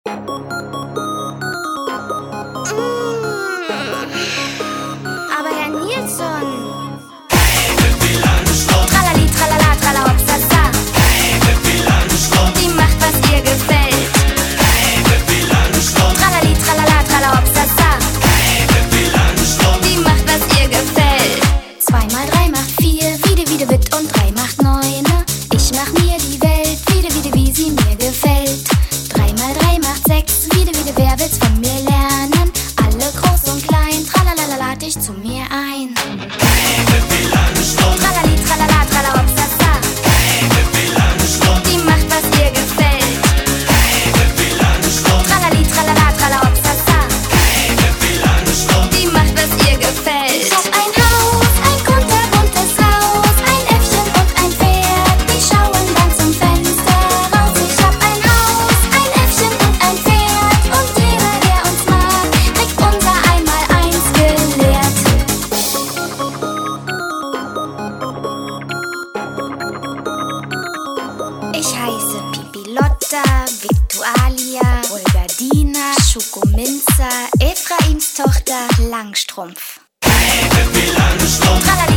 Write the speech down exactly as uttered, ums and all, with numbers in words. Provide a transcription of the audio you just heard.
Aber Herr Nilsson. Tralali, tralala, trala, hopsasa. Die macht, was ihr gefällt. Tralali, tralala, trala, hopsasa. Die macht, was ihr gefällt. Zwei mal drei macht vier, wieder, wieder, wit und drei macht neun. Ich mach mir die Welt, wieder, wieder, wie sie mir gefällt. Drei mal drei macht sechs, wieder, wieder, wer will's von mir lernen? Alle groß und klein, tralalala, lad dich zu mir ein. Tralali, tralala, trala, hopsasa. Die macht, was ihr gefällt. Tralali, tralala, trala, hopsasa. Die macht, was ihr gefällt. Ich hab ein Haus, ein kunterbuntes Haus, ein Äffchen und ein Pferd, die schauen dann zum Fenster raus. Ich hab ein Haus, ein Äffchen und ein Pferd, und jeder, der uns mag, kriegt unser Einmaleins gelehrt. Ich heiße Pipilotta, Viktualia, Olgadina, Schokominzer, Ephraims Tochter, Langstrumpf. Tralala,